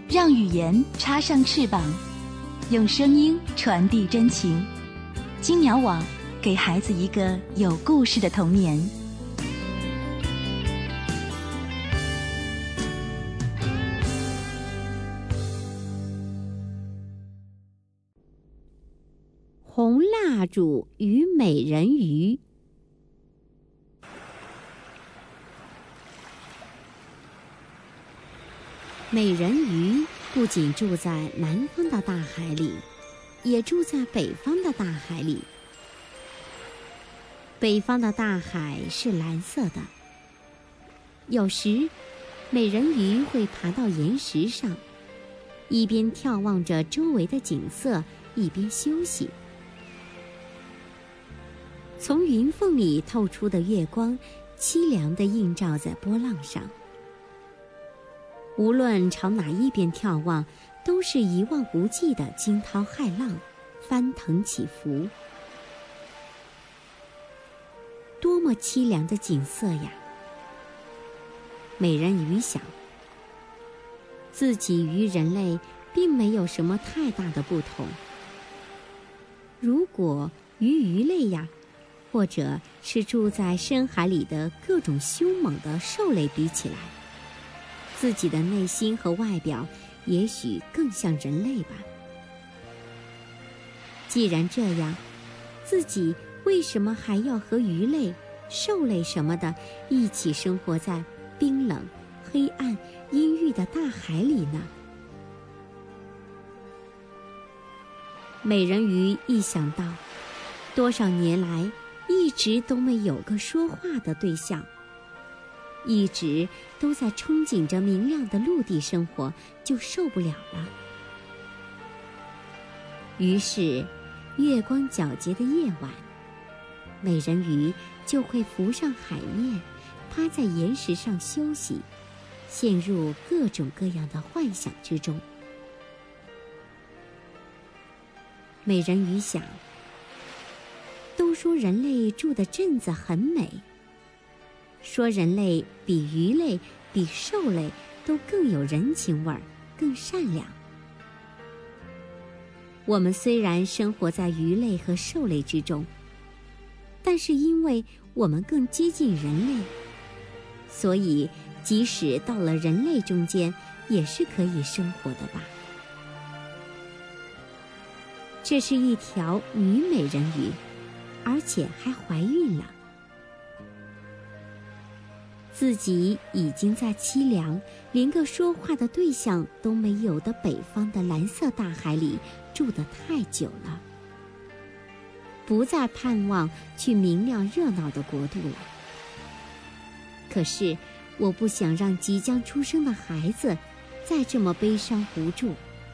让语言插上翅膀，用声音传递真情。金鸟网，给孩子一个有故事的童年。 红蜡烛与美人鱼。美人鱼不仅住在南方的大海里，也住在北方的大海里。北方的大海是蓝色的，有时美人鱼会爬到岩石上，一边眺望着周围的景色，一边休息。从云缝里透出的月光，凄凉地映照在波浪上。无论朝哪一边眺望，都是一望无际的惊涛骇浪，翻腾起伏。多么凄凉的景色呀！美人鱼想，自己与人类并没有什么太大的不同。如果与鱼类呀，或者是住在深海里的各种凶猛的兽类比起来，自己的内心和外表也许更像人类吧。既然这样，自己为什么还要和鱼类、兽类什么的一起生活在冰冷、黑暗、阴郁的大海里呢？美人鱼一想到多少年来一直都没有个说话的对象，一直都在憧憬着明亮的陆地生活，就受不了了。于是月光皎洁的夜晚，美人鱼就会浮上海面，趴在岩石上休息，陷入各种各样的幻想之中。美人鱼想，都说人类住的镇子很美，说人类比鱼类、比兽类都更有人情味儿，更善良。我们虽然生活在鱼类和兽类之中，但是因为我们更接近人类，所以即使到了人类中间，也是可以生活的吧。这是一条女美人鱼，而且还怀孕了。自己已经在凄凉，连个说话的对象都没有的北方的蓝色大海里住得太久了，不再盼望去明亮热闹的国度了。可是我不想让即将出生的孩子再这么悲伤无助。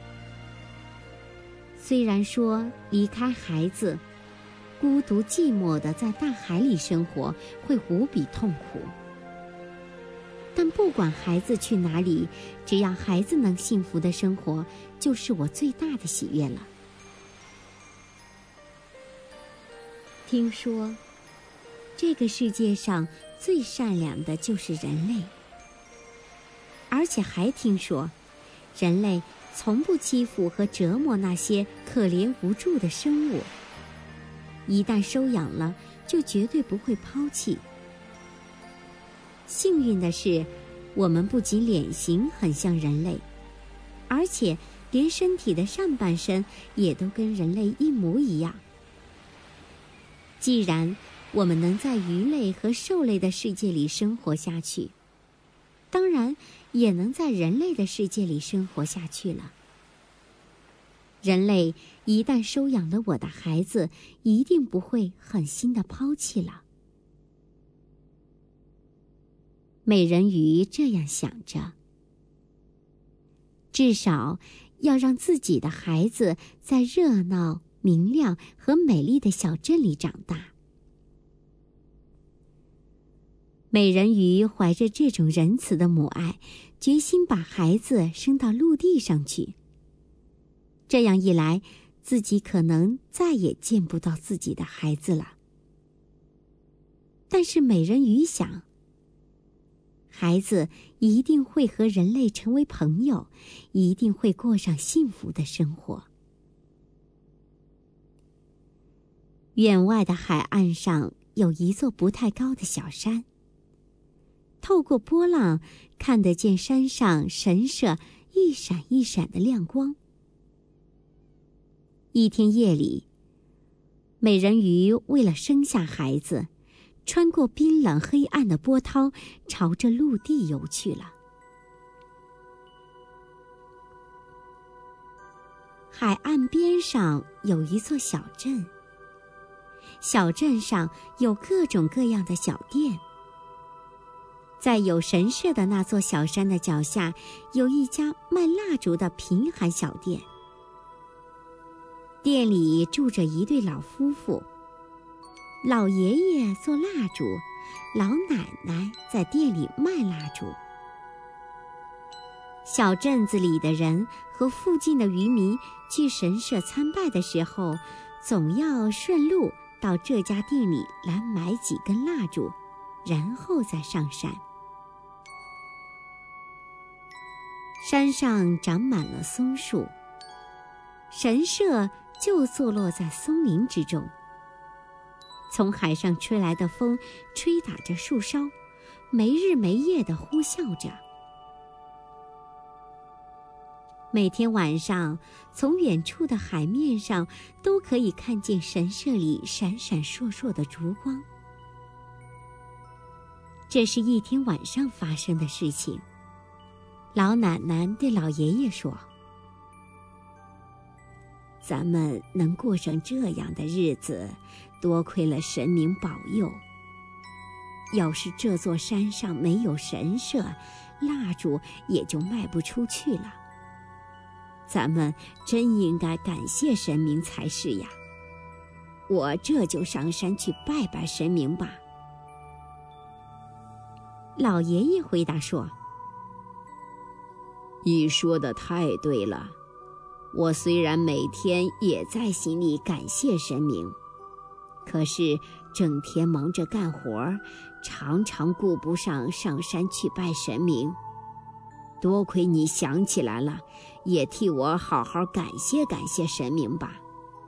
虽然说离开孩子，孤独寂寞地在大海里生活会无比痛苦，但不管孩子去哪里，只要孩子能幸福的生活，就是我最大的喜悦了。听说这个世界上最善良的就是人类，而且还听说人类从不欺负和折磨那些可怜无助的生物，一旦收养了，就绝对不会抛弃。幸运的是，我们不仅脸型很像人类，而且连身体的上半身也都跟人类一模一样。既然我们能在鱼类和兽类的世界里生活下去，当然也能在人类的世界里生活下去了。人类一旦收养了我的孩子，一定不会狠心地抛弃了。美人鱼这样想着，至少要让自己的孩子在热闹、明亮和美丽的小镇里长大。美人鱼怀着这种仁慈的母爱，决心把孩子生到陆地上去。这样一来，自己可能再也见不到自己的孩子了。但是美人鱼想， 孩子一定会和人类成为朋友，一定会过上幸福的生活。远外的海岸上有一座不太高的小山，透过波浪看得见山上神社一闪一闪的亮光。一天夜里，美人鱼为了生下孩子，穿过冰冷黑暗的波涛，朝着陆地游去了。海岸边上有一座小镇，小镇上有各种各样的小店。在有神社的那座小山的脚下，有一家卖蜡烛的贫寒小店。店里住着一对老夫妇，老爷爷做蜡烛，老奶奶在店里卖蜡烛。小镇子里的人和附近的渔民去神社参拜的时候，总要顺路到这家店里来买几根蜡烛，然后再上山。山上长满了松树，神社就坐落在松林之中。从海上吹来的风吹打着树梢，没日没夜地呼啸着。每天晚上，从远处的海面上都可以看见神社里闪闪烁烁的烛光。这是一天晚上发生的事情。老奶奶对老爷爷说：“咱们能过上这样的日子，多亏了神明保佑。要是这座山上没有神社，蜡烛也就卖不出去了。咱们真应该感谢神明才是呀。我这就上山去拜拜神明吧。”老爷爷回答说：“ 你说的太对了，我虽然每天也在心里感谢神明，可是整天忙着干活，常常顾不上上山去拜神明。多亏你想起来了，也替我好好感谢感谢神明吧。”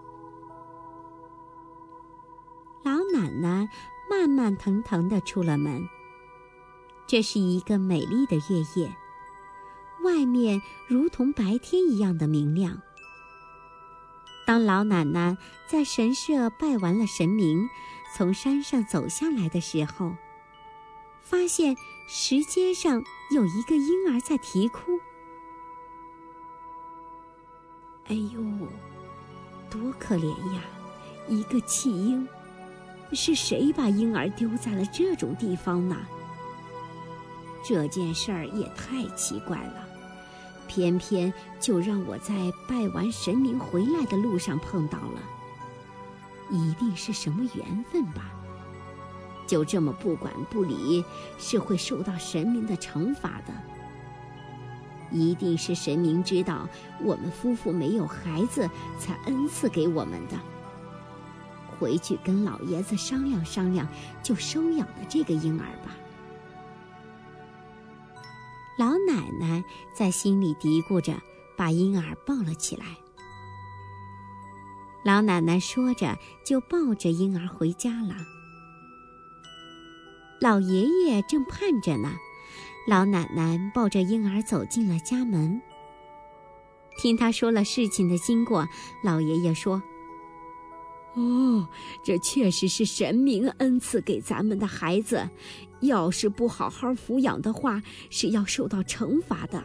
老奶奶慢慢腾腾地出了门。这是一个美丽的月夜，外面如同白天一样的明亮。当老奶奶在神社拜完了神明，从山上走下来的时候，发现石阶上有一个婴儿在啼哭。哎呦，多可怜呀，一个弃婴！是谁把婴儿丢在了这种地方呢？这件事儿也太奇怪了，偏偏就让我在拜完神明回来的路上碰到了，一定是什么缘分吧。就这么不管不理，是会受到神明的惩罚的。一定是神明知道我们夫妇没有孩子，才恩赐给我们的。回去跟老爷子商量商量，就收养了这个婴儿吧。老奶奶在心里嘀咕着，把婴儿抱了起来。老奶奶说着，就抱着婴儿回家了。老爷爷正盼着呢，老奶奶抱着婴儿走进了家门。听他说了事情的经过，老爷爷说：“哦，这确实是神明恩赐给咱们的孩子，要是不好好抚养的话，是要受到惩罚的。”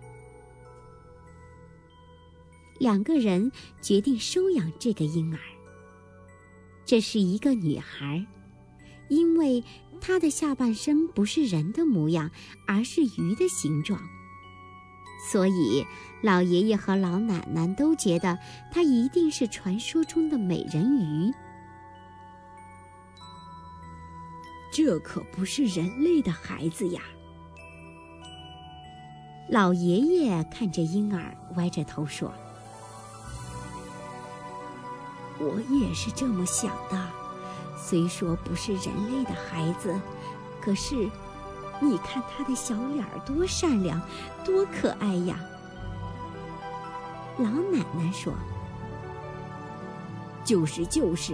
两个人决定收养这个婴儿。这是一个女孩，因为她的下半身不是人的模样，而是鱼的形状，所以老爷爷和老奶奶都觉得她一定是传说中的美人鱼。这可不是人类的孩子呀！老爷爷看着婴儿，歪着头说：“我也是这么想的，虽说不是人类的孩子，可是你看他的小脸儿多善良，多可爱呀。”老奶奶说：“ 就是，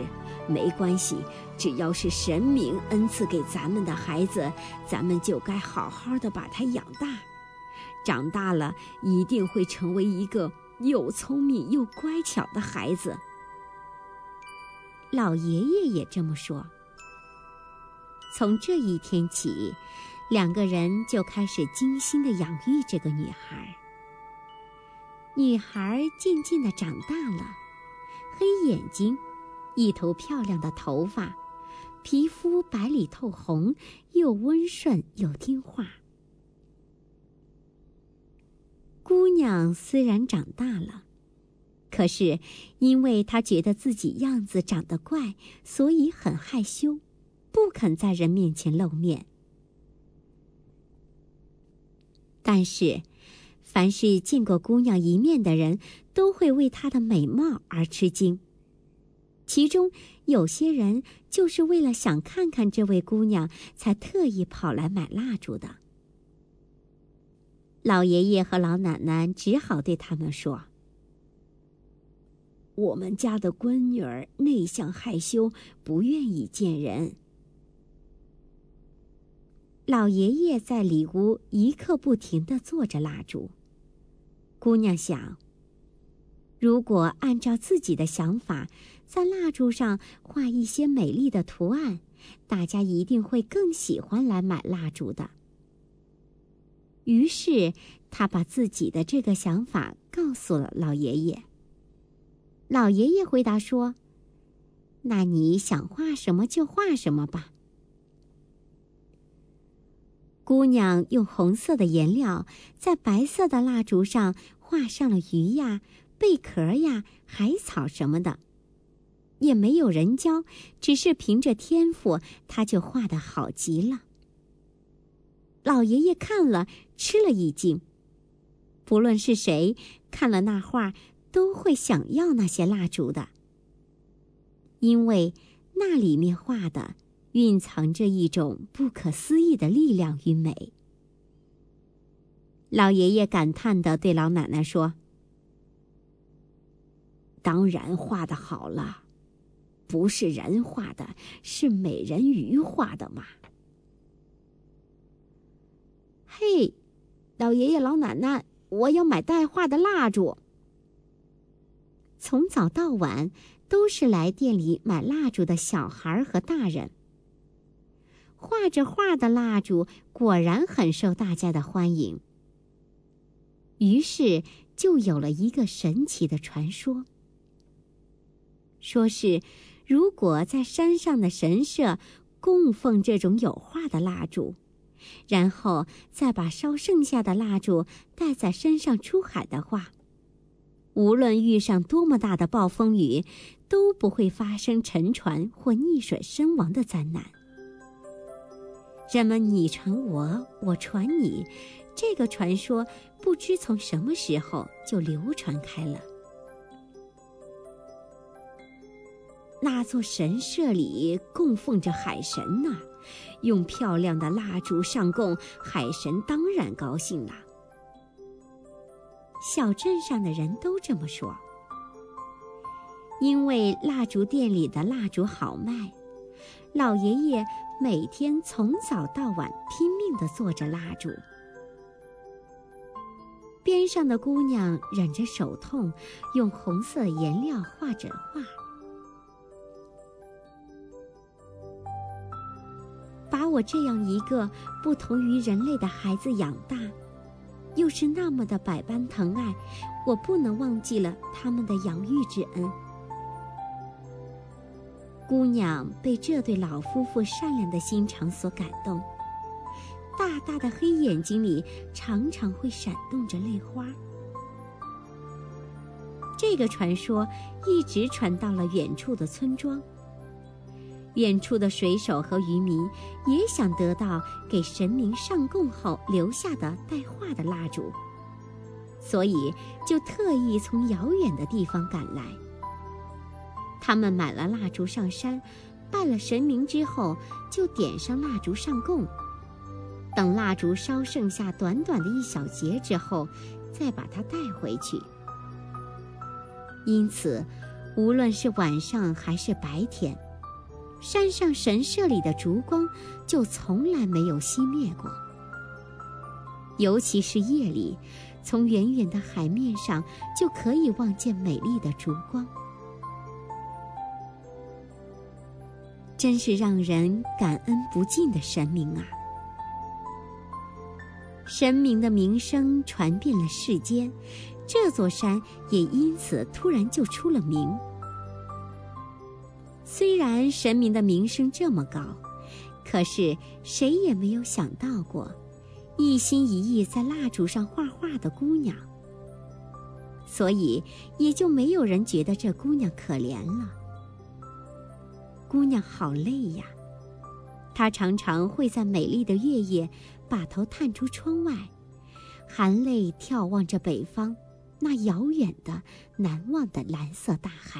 没关系，只要是神明恩赐给咱们的孩子，咱们就该好好的把他养大，长大了一定会成为一个又聪明又乖巧的孩子。” 老爷爷也这么说。从这一天起，两个人就开始精心地养育这个女孩。女孩渐渐地长大了，黑眼睛，一头漂亮的头发，皮肤白里透红，又温顺又听话。姑娘虽然长大了，可是因为她觉得自己样子长得怪，所以很害羞，不肯在人面前露面。但是凡是见过姑娘一面的人，都会为她的美貌而吃惊。其中有些人就是为了想看看这位姑娘，才特意跑来买蜡烛的。老爷爷和老奶奶只好对他们说：“ 我们家的闺女儿内向害羞，不愿意见人。” 老爷爷在里屋一刻不停地做着蜡烛。姑娘想，如果按照自己的想法，在蜡烛上画一些美丽的图案，大家一定会更喜欢来买蜡烛的。于是她把自己的这个想法告诉了老爷爷。老爷爷回答说：“那你想画什么就画什么吧。”姑娘用红色的颜料在白色的蜡烛上画上了鱼呀、贝壳呀、海草什么的，也没有人教，只是凭着天赋，她就画得好极了。老爷爷看了吃了一惊，不论是谁看了那画，都会想要那些蜡烛的，因为那里面画的蕴藏着一种不可思议的力量与美。老爷爷感叹地对老奶奶说：“ 当然画得好了，不是人画的，是美人鱼画的嘛。” 嘿，老爷爷老奶奶，我要买带画的蜡烛。从早到晚都是来店里买蜡烛的小孩和大人。画着画的蜡烛果然很受大家的欢迎，于是就有了一个神奇的传说，说是如果在山上的神社供奉这种有画的蜡烛，然后再把烧剩下的蜡烛带在身上出海的话，无论遇上多么大的暴风雨，都不会发生沉船或溺水身亡的灾难。人们你传我，我传你，这个传说不知从什么时候就流传开了。那座神社里供奉着海神呢，用漂亮的蜡烛上供，海神当然高兴了。小镇上的人都这么说。因为蜡烛店里的蜡烛好卖，老爷爷每天从早到晚拼命地做着蜡烛。边上的姑娘忍着手痛，用红色颜料画着画。把我这样一个不同于人类的孩子养大，又是那么的百般疼爱，我不能忘记了他们的养育之恩。姑娘被这对老夫妇善良的心肠所感动，大大的黑眼睛里常常会闪动着泪花。这个传说一直传到了远处的村庄，远处的水手和渔民也想得到给神明上供后留下的带画的蜡烛，所以就特意从遥远的地方赶来。他们买了蜡烛上山，拜了神明之后，就点上蜡烛上供。 等蜡烛烧剩下短短的一小节之后，再把它带回去。因此，无论是晚上还是白天，山上神社里的烛光就从来没有熄灭过。尤其是夜里，从远远的海面上就可以望见美丽的烛光，真是让人感恩不尽的神明啊！神明的名声传遍了世间，这座山也因此突然就出了名。虽然神明的名声这么高，可是谁也没有想到过，一心一意在蜡烛上画画的姑娘，所以也就没有人觉得这姑娘可怜了。姑娘好累呀，她常常会在美丽的月夜把头探出窗外，含泪眺望着北方那遥远的难忘的蓝色大海。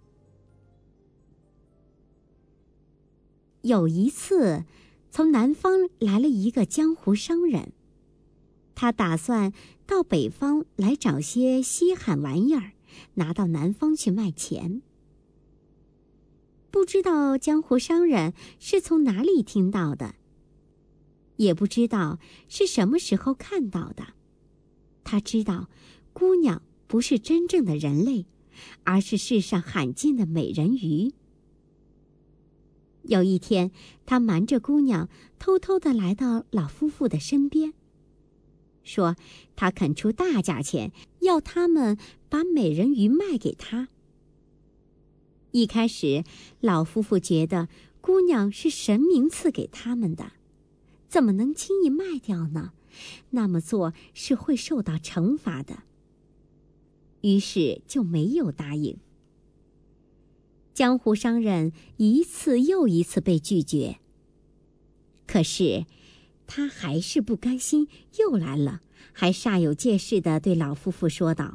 有一次，从南方来了一个江湖商人，他打算到北方来找些稀罕玩意儿，拿到南方去卖钱。不知道江湖商人是从哪里听到的，也不知道是什么时候看到的。他知道姑娘不是真正的人类，而是世上罕见的美人鱼。有一天，他瞒着姑娘，偷偷地来到老夫妇的身边，说他肯出大价钱，要他们把美人鱼卖给他。一开始，老夫妇觉得姑娘是神明赐给他们的，怎么能轻易卖掉呢？那么做是会受到惩罚的，于是就没有答应。江湖商人一次又一次被拒绝，可是他还是不甘心，又来了，还煞有介事地对老夫妇说道：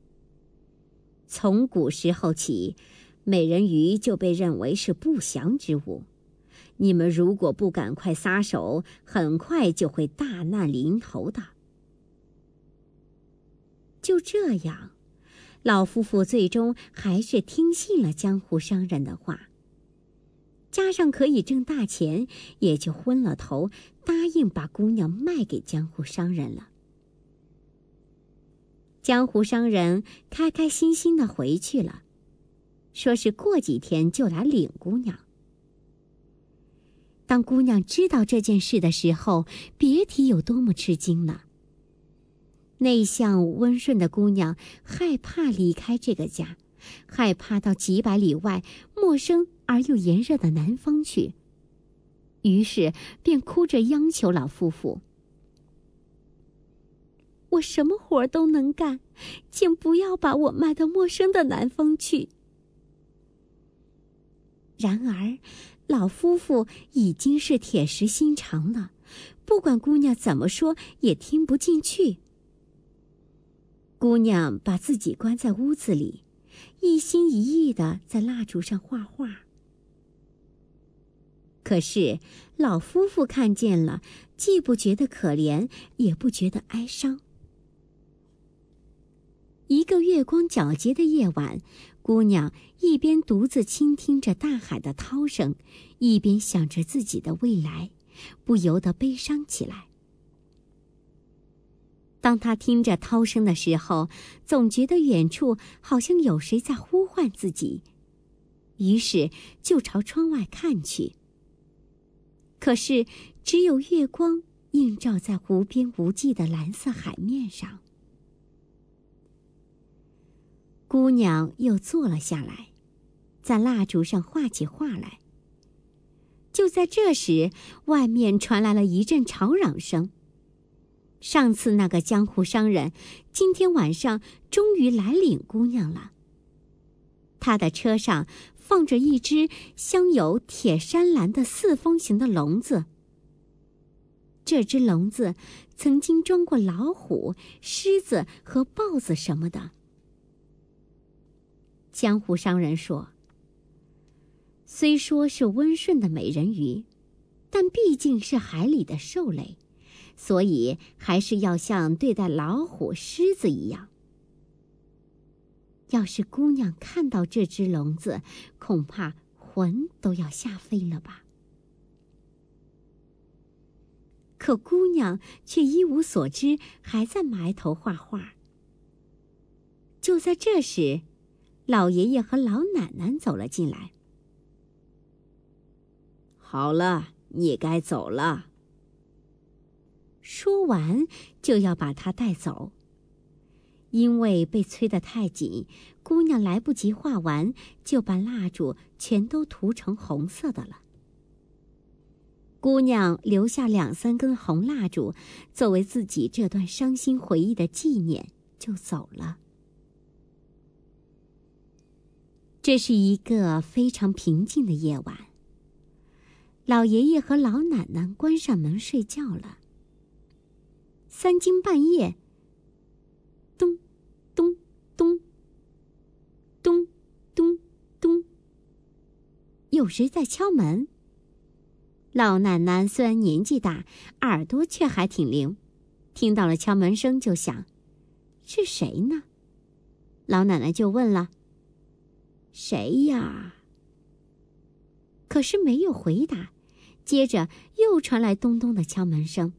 从古时候起，美人鱼就被认为是不祥之物，你们如果不赶快撒手，很快就会大难临头的。就这样，老夫妇最终还是听信了江湖商人的话，加上可以挣大钱，也就昏了头，答应把姑娘卖给江湖商人了。江湖商人开开心心地回去了，说是过几天就来领姑娘。当姑娘知道这件事的时候，别提有多么吃惊了。内向温顺的姑娘害怕离开这个家，害怕到几百里外陌生而又炎热的南方去，于是便哭着央求老夫妇：我什么活都能干，请不要把我卖到陌生的南方去。然而老夫妇已经是铁石心肠了，不管姑娘怎么说也听不进去。姑娘把自己关在屋子里，一心一意地在蜡烛上画画。可是老夫妇看见了，既不觉得可怜，也不觉得哀伤。一个月光皎洁的夜晚，姑娘一边独自倾听着大海的涛声，一边想着自己的未来，不由得悲伤起来。当她听着涛声的时候，总觉得远处好像有谁在呼唤自己，于是就朝窗外看去。可是只有月光映照在无边无际的蓝色海面上。姑娘又坐了下来，在蜡烛上画起画来。就在这时，外面传来了一阵吵嚷声。上次那个江湖商人，今天晚上终于来领姑娘了。他的车上放着一只镶有铁山蓝的四方形的笼子。这只笼子曾经装过老虎、狮子和豹子什么的。江湖商人说，虽说是温顺的美人鱼，但毕竟是海里的兽类， 所以还是要像对待老虎、狮子一样。要是姑娘看到这只笼子，恐怕魂都要吓飞了吧。可姑娘却一无所知，还在埋头画画。就在这时，老爷爷和老奶奶走了进来。 好了，你该走了。 说完就要把她带走。因为被催得太紧，姑娘来不及画完，就把蜡烛全都涂成红色的了。姑娘留下2、3根红蜡烛，作为自己这段伤心回忆的纪念，就走了。这是一个非常平静的夜晚。老爷爷和老奶奶关上门睡觉了。3更半夜，咚咚咚咚咚咚，有谁在敲门？老奶奶虽然年纪大，耳朵却还挺灵，听到了敲门声就想，是谁呢？老奶奶就问了，谁呀？可是没有回答，接着又传来咚咚的敲门声。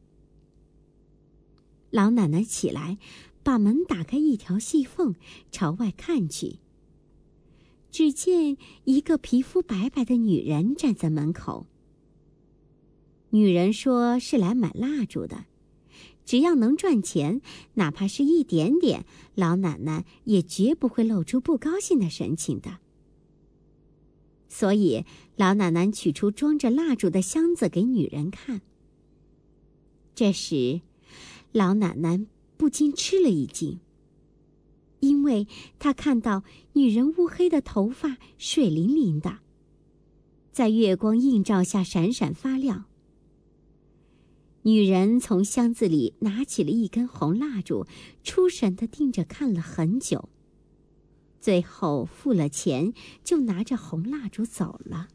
老奶奶起来，把门打开一条细缝，朝外看去。只见一个皮肤白白的女人站在门口。女人说是来买蜡烛的，只要能赚钱，哪怕是一点点，老奶奶也绝不会露出不高兴的神情的。所以老奶奶取出装着蜡烛的箱子给女人看。这时老奶奶不禁吃了一惊，因为她看到女人乌黑的头发水灵灵的，在月光映照下闪闪发亮。女人从箱子里拿起了一根红蜡烛，出神地盯着看了很久，最后付了钱，就拿着红蜡烛走了。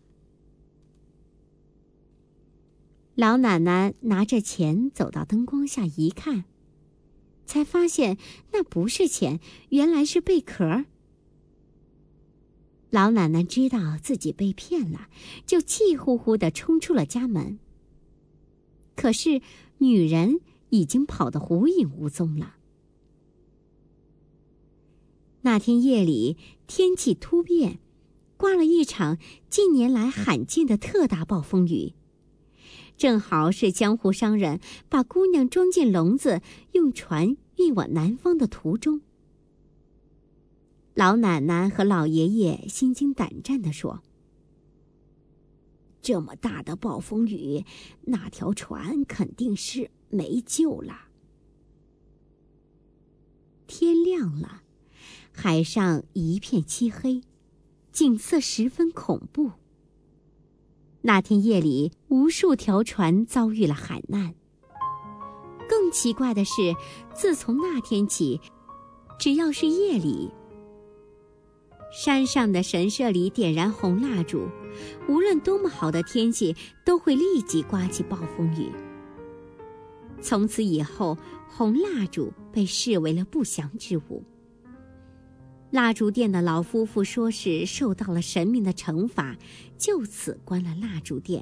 老奶奶拿着钱走到灯光下一看，才发现那不是钱，原来是贝壳。老奶奶知道自己被骗了，就气呼呼地冲出了家门。可是女人已经跑得无影无踪了。那天夜里天气突变，刮了一场近年来罕见的特大暴风雨，正好是江湖商人把姑娘装进笼子，用船运往南方的途中。老奶奶和老爷爷心惊胆战地说，这么大的暴风雨，那条船肯定是没救了。天亮了，海上一片漆黑，景色十分恐怖。那天夜里，无数条船遭遇了海难。更奇怪的是，自从那天起，只要是夜里，山上的神社里点燃红蜡烛，无论多么好的天气，都会立即刮起暴风雨。从此以后，红蜡烛被视为了不祥之物。蜡烛店的老夫妇说是受到了神明的惩罚，就此关了蜡烛店。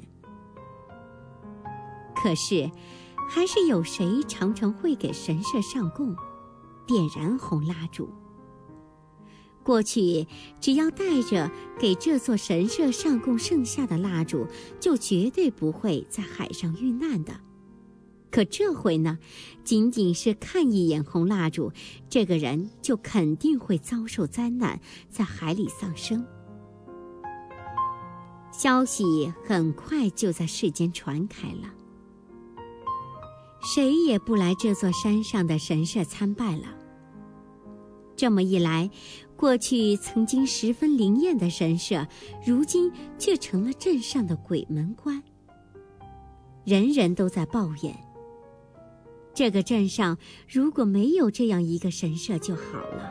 可是，还是有谁常常会给神社上供，点燃红蜡烛。过去只要带着给这座神社上供剩下的蜡烛，就绝对不会在海上遇难的。可这回呢，仅仅是看一眼红蜡烛，这个人就肯定会遭受灾难，在海里丧生。消息很快就在世间传开了，谁也不来这座山上的神社参拜了。这么一来，过去曾经十分灵验的神社，如今却成了镇上的鬼门关。人人都在抱怨，这个镇上如果没有这样一个神社就好了。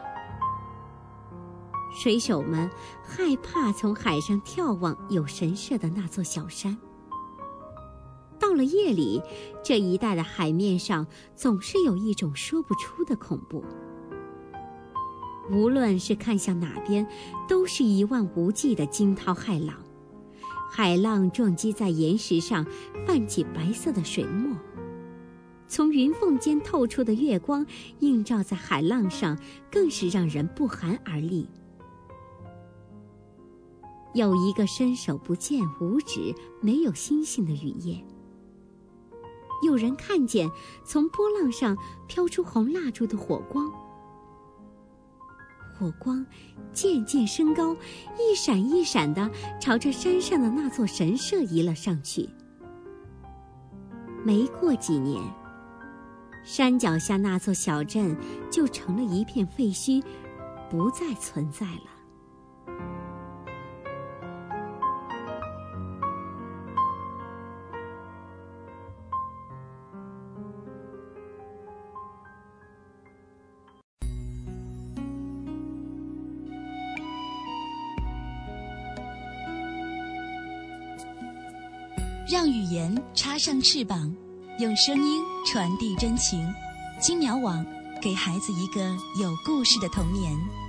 水手们害怕从海上眺望有神社的那座小山。到了夜里，这一带的海面上总是有一种说不出的恐怖。无论是看向哪边，都是一望无际的惊涛骇浪，海浪撞击在岩石上，泛起白色的水墨。从云缝间透出的月光映照在海浪上，更是让人不寒而栗。有一个伸手不见五指、没有星星的雨夜，有人看见从波浪上飘出红蜡烛的火光，火光渐渐升高，一闪一闪地朝着山上的那座神社移了上去。没过几年，山脚下那座小镇就成了一片废墟，不再存在了。 让语言插上翅膀，用声音传递真情。金苗网，给孩子一个有故事的童年。